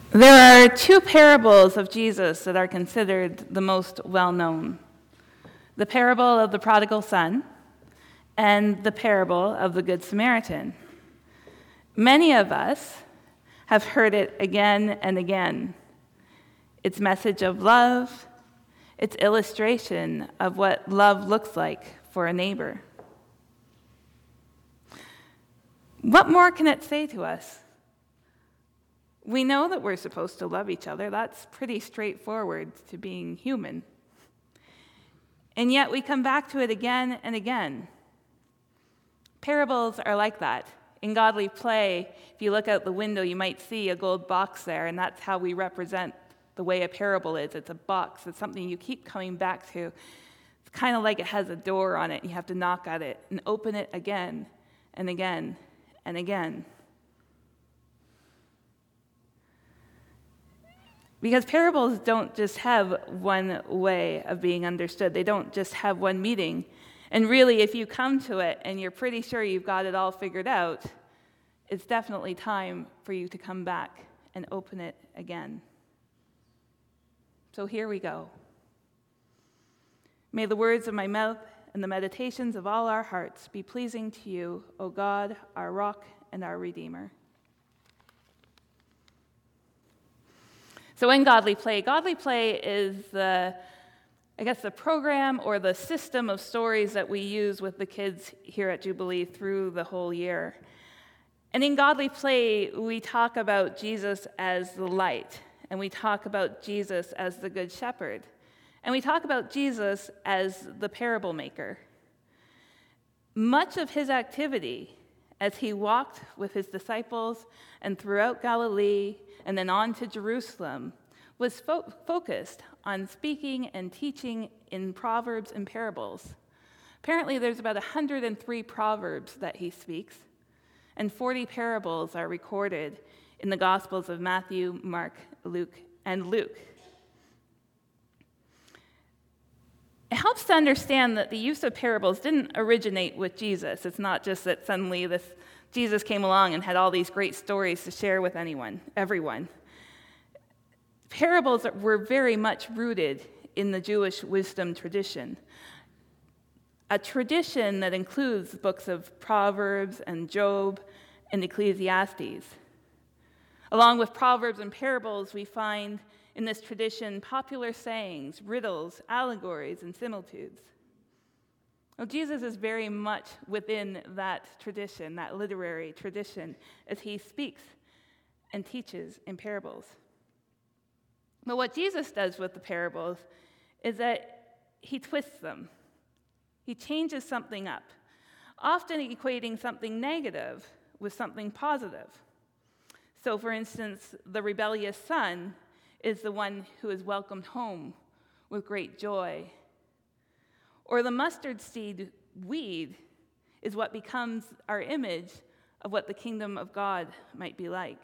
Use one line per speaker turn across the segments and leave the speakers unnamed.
There are two parables of Jesus that are considered the most well-known. The parable of the prodigal son and the parable of the Good Samaritan. Many of us have heard it again and again. Its message of love, its illustration of what love looks like for a neighbor. What more can it say to us? We know that we're supposed to love each other. That's pretty straightforward to being human. And yet we come back to it again and again. Parables are like that. In Godly Play, if you look out the window, you might see a gold box there, and that's how we represent the way a parable is. It's a box. It's something you keep coming back to. It's kind of like it has a door on it. You have to knock at it and open it again and again and again. Because parables don't just have one way of being understood. They don't just have one meaning. And really, if you come to it and you're pretty sure you've got it all figured out, it's definitely time for you to come back and open it again. So here we go. May the words of my mouth and the meditations of all our hearts be pleasing to you, O God, our rock and our Redeemer. So in Godly Play is the program or the system of stories that we use with the kids here at Jubilee through the whole year. And in Godly Play, we talk about Jesus as the light, and we talk about Jesus as the Good Shepherd, and we talk about Jesus as the parable maker. Much of his activity as he walked with his disciples and throughout Galilee and then on to Jerusalem was focused on speaking and teaching in proverbs and parables. Apparently there's about 103 proverbs that he speaks, and 40 parables are recorded in the Gospels of Matthew, Mark, Luke, and Luke. It helps to understand that the use of parables didn't originate with Jesus. It's not just that suddenly Jesus came along and had all these great stories to share with everyone. Parables were very much rooted in the Jewish wisdom tradition, a tradition that includes the books of Proverbs and Job and Ecclesiastes. Along with proverbs and parables, we find in this tradition popular sayings, riddles, allegories, and similitudes. Well, Jesus is very much within that tradition, that literary tradition, as he speaks and teaches in parables. But what Jesus does with the parables is that he twists them. He changes something up, often equating something negative with something positive. So, for instance, the rebellious son is the one who is welcomed home with great joy. Or the mustard seed weed is what becomes our image of what the kingdom of God might be like.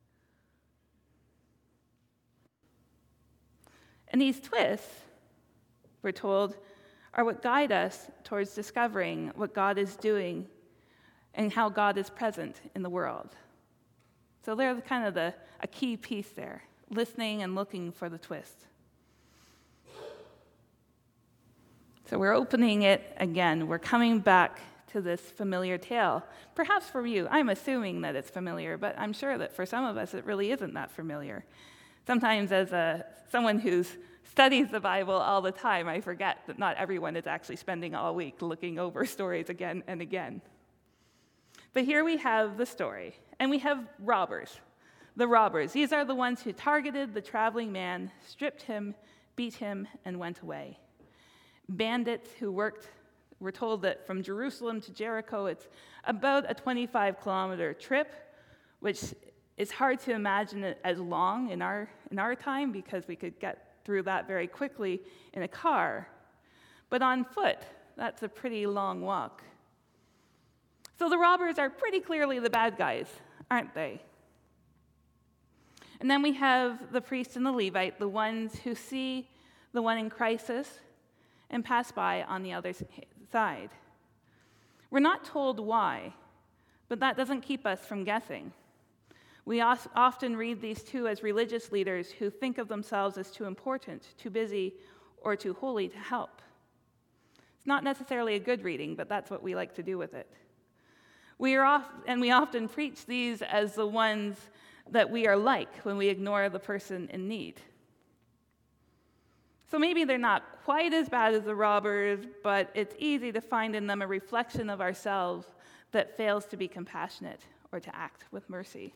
And these twists, we're told, are what guide us towards discovering what God is doing and how God is present in the world. So they're kind of a key piece there, listening and looking for the twist. So we're opening it again. We're coming back to this familiar tale. Perhaps for you, I'm assuming that it's familiar, but I'm sure that for some of us it really isn't that familiar. Sometimes as someone who studies the Bible all the time, I forget that not everyone is actually spending all week looking over stories again and again. But here we have the story, and we have robbers. The robbers, these are the ones who targeted the traveling man, stripped him, beat him, and went away. Bandits who we're told that from Jerusalem to Jericho, it's about a 25-kilometer trip, which is hard to imagine it as long in our time because we could get through that very quickly in a car. But on foot, that's a pretty long walk. So the robbers are pretty clearly the bad guys, aren't they? And then we have the priest and the Levite, the ones who see the one in crisis and pass by on the other side. We're not told why, but that doesn't keep us from guessing. We often read these two as religious leaders who think of themselves as too important, too busy, or too holy to help. It's not necessarily a good reading, but that's what we like to do with it. We often preach these as the ones that we are like when we ignore the person in need. So maybe they're not quite as bad as the robbers, but it's easy to find in them a reflection of ourselves that fails to be compassionate or to act with mercy.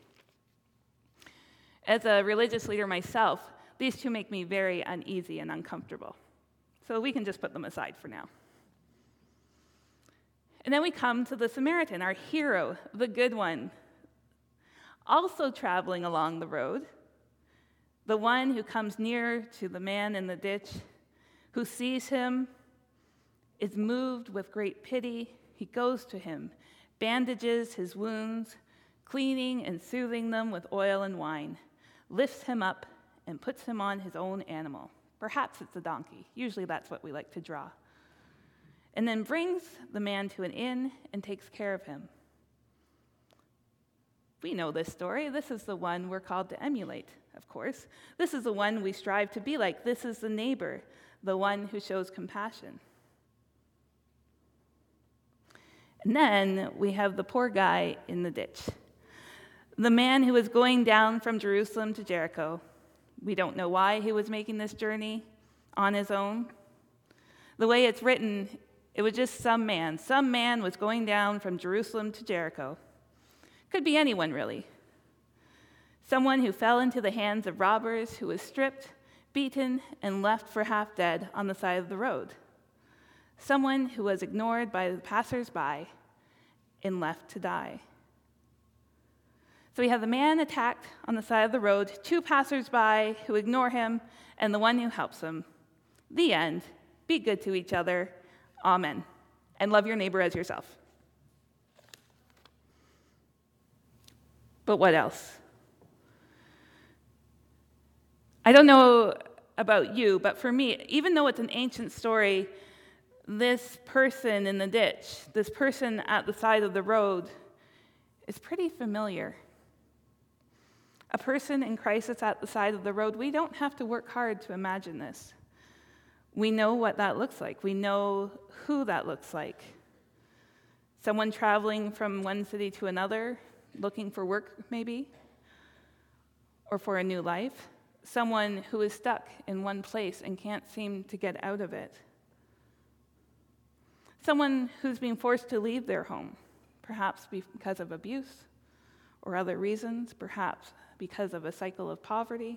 As a religious leader myself, these two make me very uneasy and uncomfortable. So we can just put them aside for now. And then we come to the Samaritan, our hero, the good one, also traveling along the road, the one who comes near to the man in the ditch, who sees him, is moved with great pity. He goes to him, bandages his wounds, cleaning and soothing them with oil and wine, lifts him up, and puts him on his own animal. Perhaps it's a donkey. Usually that's what we like to draw. And then brings the man to an inn and takes care of him. We know this story. This is the one we're called to emulate, of course. This is the one we strive to be like. This is the neighbor, the one who shows compassion. And then we have the poor guy in the ditch. The man who was going down from Jerusalem to Jericho. We don't know why he was making this journey on his own. The way it's written, it was just some man. Some man was going down from Jerusalem to Jericho. Could be anyone, really. Someone who fell into the hands of robbers, who was stripped, beaten, and left for half dead on the side of the road. Someone who was ignored by the passers-by and left to die. So we have the man attacked on the side of the road, two passers-by who ignore him, and the one who helps him. The end. Be good to each other. Amen. And love your neighbor as yourself. But what else? I don't know about you, but for me, even though it's an ancient story, this person in the ditch, this person at the side of the road, is pretty familiar. A person in crisis at the side of the road, we don't have to work hard to imagine this. We know what that looks like. We know who that looks like. Someone traveling from one city to another, looking for work maybe, or for a new life. Someone who is stuck in one place and can't seem to get out of it. Someone who's being forced to leave their home, perhaps because of abuse or other reasons, perhaps because of a cycle of poverty.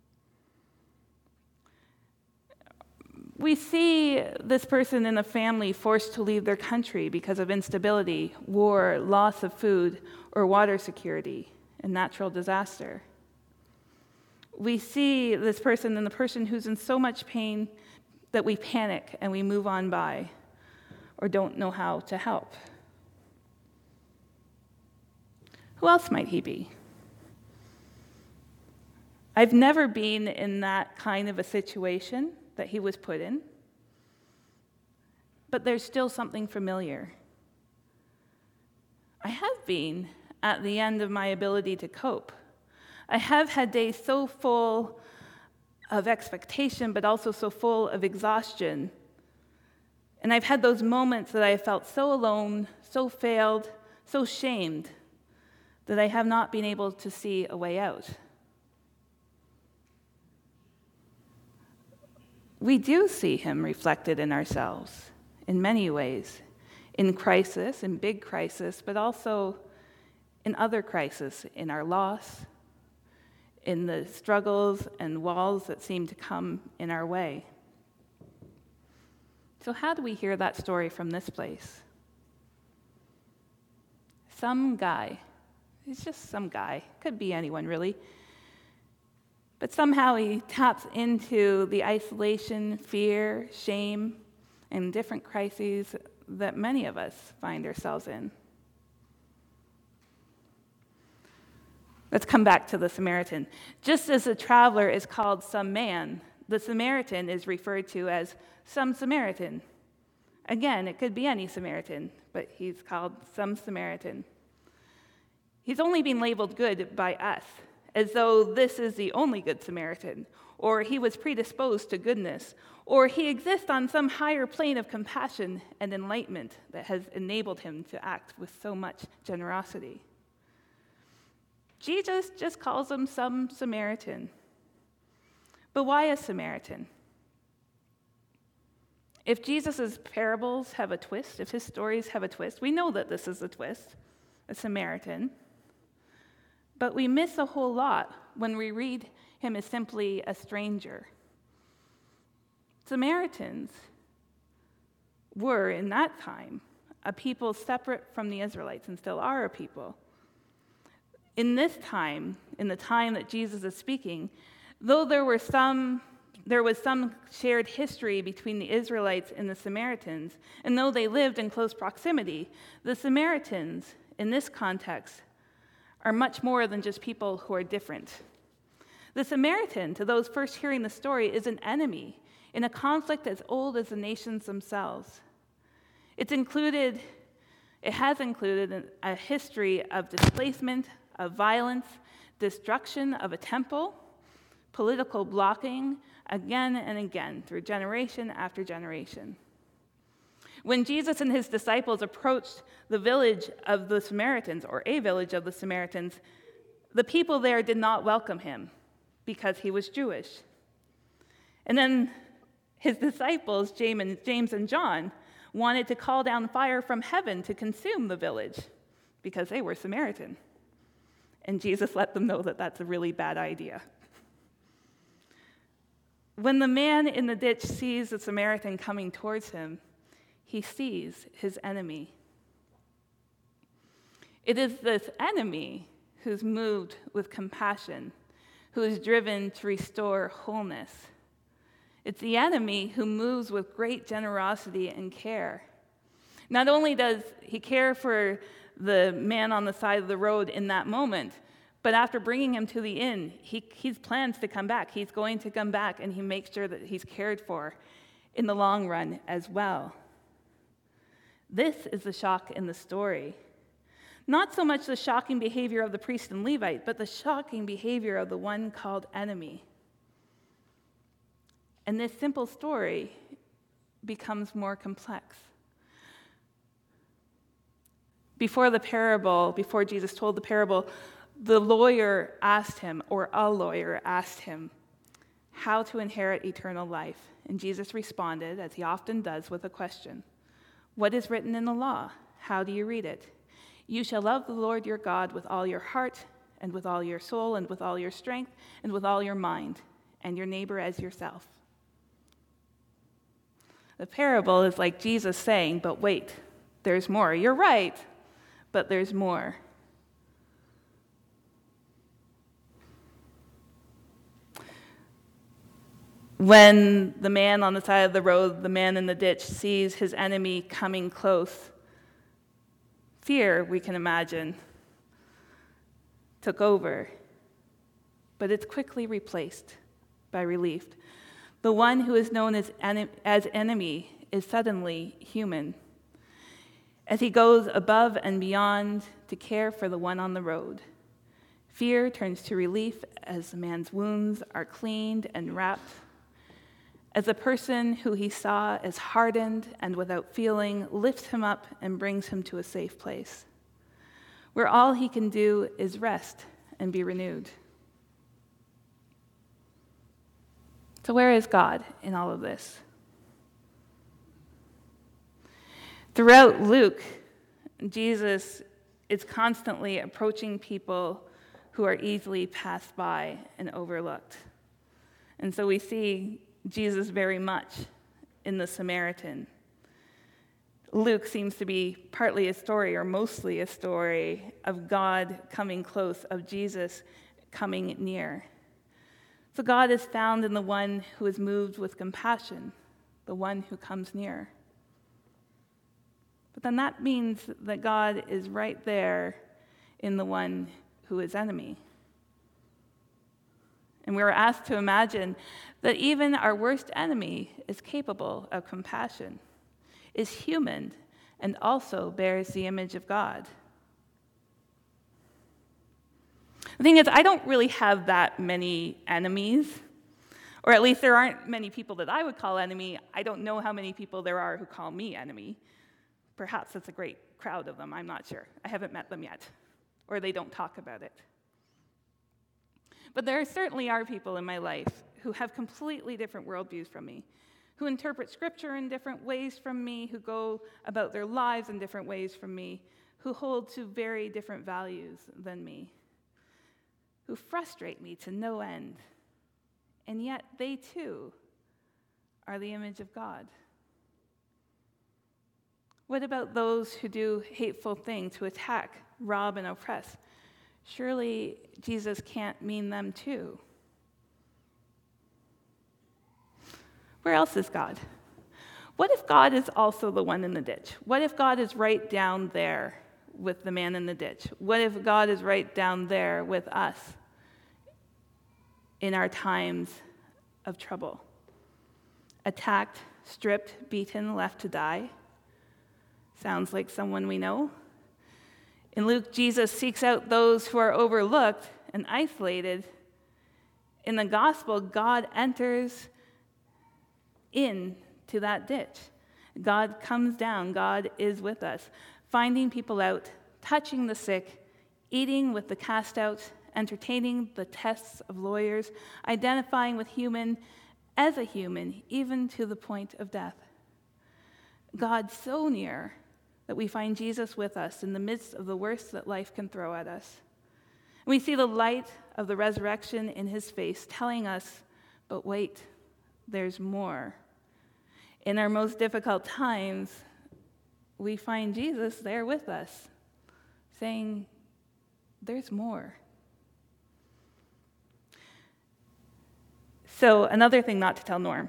We see this person in a family forced to leave their country because of instability, war, loss of food, or water security, and natural disaster. We see this person and the person who's in so much pain that we panic and we move on by or don't know how to help. Who else might he be? I've never been in that kind of a situation that he was put in, but there's still something familiar. I have been at the end of my ability to cope. I have had days so full of expectation, but also so full of exhaustion. And I've had those moments that I felt so alone, so failed, so shamed, that I have not been able to see a way out. We do see him reflected in ourselves in many ways, in crisis, in big crisis, but also in other crises, in our loss, in the struggles and walls that seem to come in our way. So how do we hear that story from this place? Some guy, he's just some guy, could be anyone really, but somehow he taps into the isolation, fear, shame, and different crises that many of us find ourselves in. Let's come back to the Samaritan. Just as the traveler is called some man, the Samaritan is referred to as some Samaritan. Again, it could be any Samaritan, but he's called some Samaritan. He's only been labeled good by us, as though this is the only good Samaritan, or he was predisposed to goodness, or he exists on some higher plane of compassion and enlightenment that has enabled him to act with so much generosity. Jesus just calls him some Samaritan. But why a Samaritan? If Jesus' parables have a twist, if his stories have a twist, we know that this is a twist, a Samaritan. But we miss a whole lot when we read him as simply a stranger. Samaritans were, in that time, a people separate from the Israelites and still are a people. In this time, in the time that Jesus is speaking, though there was some shared history between the Israelites and the Samaritans, and though they lived in close proximity, the Samaritans, in this context, are much more than just people who are different. The Samaritan, to those first hearing the story, is an enemy in a conflict as old as the nations themselves. It has included a history of displacement, of violence, destruction of a temple, political blocking, again and again, through generation after generation. When Jesus and his disciples approached the village of the Samaritans, or a village of the Samaritans, the people there did not welcome him because he was Jewish. And then his disciples, James and John, wanted to call down fire from heaven to consume the village because they were Samaritan. And Jesus let them know that that's a really bad idea. When the man in the ditch sees the Samaritan coming towards him, he sees his enemy. It is this enemy who's moved with compassion, who is driven to restore wholeness. It's the enemy who moves with great generosity and care. Not only does he care for the man on the side of the road in that moment, but after bringing him to the inn, he plans to come back. He's going to come back, and he makes sure that he's cared for in the long run as well. This is the shock in the story. Not so much the shocking behavior of the priest and Levite, but the shocking behavior of the one called enemy. And this simple story becomes more complex. Before Jesus told the parable, the lawyer asked him, or a lawyer asked him, how to inherit eternal life. And Jesus responded, as he often does, with a question. What is written in the law? How do you read it? You shall love the Lord your God with all your heart, and with all your soul, and with all your strength, and with all your mind, and your neighbor as yourself. The parable is like Jesus saying, but wait, there's more. You're right, but there's more. When the man on the side of the road, the man in the ditch, sees his enemy coming close, fear, we can imagine, took over. But it's quickly replaced by relief. The one who is known as enemy is suddenly human. As he goes above and beyond to care for the one on the road, fear turns to relief as the man's wounds are cleaned and wrapped. As the person who he saw as hardened and without feeling lifts him up and brings him to a safe place, where all he can do is rest and be renewed. So where is God in all of this? Throughout Luke, Jesus is constantly approaching people who are easily passed by and overlooked. And so we see Jesus very much in the Samaritan. Luke seems to be partly a story, or mostly a story, of God coming close, of Jesus coming near. So God is found in the one who is moved with compassion, the one who comes near. But then that means that God is right there in the one who is enemy. And we are asked to imagine that even our worst enemy is capable of compassion, is human, and also bears the image of God. The thing is, I don't really have that many enemies, or at least there aren't many people that I would call enemy. I don't know how many people there are who call me enemy. Perhaps it's a great crowd of them, I'm not sure. I haven't met them yet, or they don't talk about it. But there certainly are people in my life who have completely different worldviews from me, who interpret Scripture in different ways from me, who go about their lives in different ways from me, who hold to very different values than me, who frustrate me to no end. And yet they too are the image of God. What about those who do hateful things, who attack, rob, and oppress? Surely Jesus can't mean them too. Where else is God? What if God is also the one in the ditch? What if God is right down there with the man in the ditch? What if God is right down there with us in our times of trouble? Attacked, stripped, beaten, left to die? Sounds like someone we know. In Luke, Jesus seeks out those who are overlooked and isolated. In the gospel, God enters into that ditch. God comes down. God is with us, finding people out, touching the sick, eating with the cast out, entertaining the tests of lawyers, identifying with human as a human, even to the point of death. God so near that we find Jesus with us in the midst of the worst that life can throw at us. We see the light of the resurrection in his face, telling us, but wait, there's more. In our most difficult times, we find Jesus there with us, saying, there's more. So another thing not to tell Norm.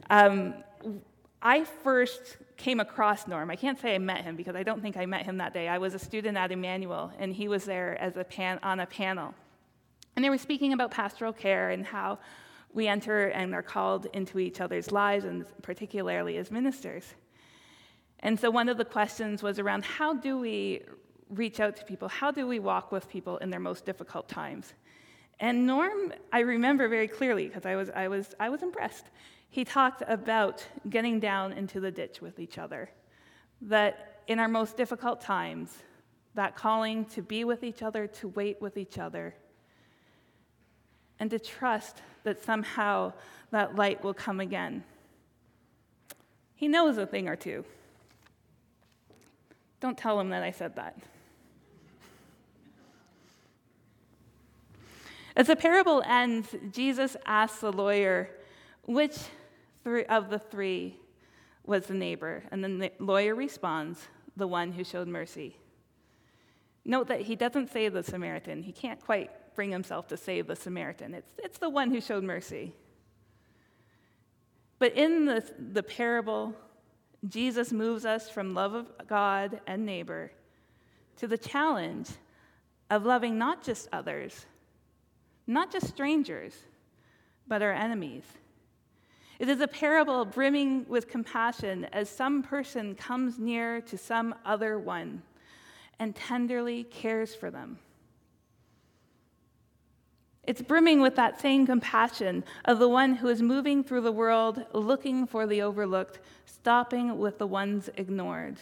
I first came across Norm. I can't say I met him because I don't think I met him that day. I was a student at Emmanuel, and he was there as on a panel. And they were speaking about pastoral care and how we enter and are called into each other's lives, and particularly as ministers. And so one of the questions was around how do we reach out to people? How do we walk with people in their most difficult times? And Norm, I remember very clearly because I was impressed. He talked about getting down into the ditch with each other. That in our most difficult times, that calling to be with each other, to wait with each other, and to trust that somehow that light will come again. He knows a thing or two. Don't tell him that I said that. As the parable ends, Jesus asks the lawyer which of the three was the neighbor, and the lawyer responds, the one who showed mercy. Note that he doesn't say the Samaritan. He can't quite bring himself to say the Samaritan. It's the one who showed mercy. But in the parable, Jesus moves us from love of God and neighbor to the challenge of loving not just others, not just strangers, but our enemies. It is a parable brimming with compassion as some person comes near to some other one and tenderly cares for them. It's brimming with that same compassion of the one who is moving through the world, looking for the overlooked, stopping with the ones ignored.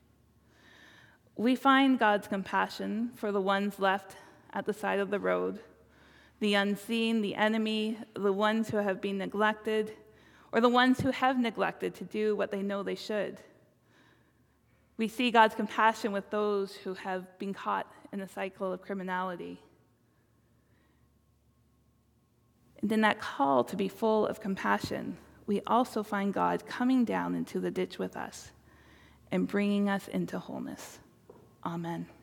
We find God's compassion for the ones left at the side of the road, the unseen, the enemy, the ones who have been neglected, or the ones who have neglected to do what they know they should. We see God's compassion with those who have been caught in a cycle of criminality. And in that call to be full of compassion, we also find God coming down into the ditch with us and bringing us into wholeness. Amen.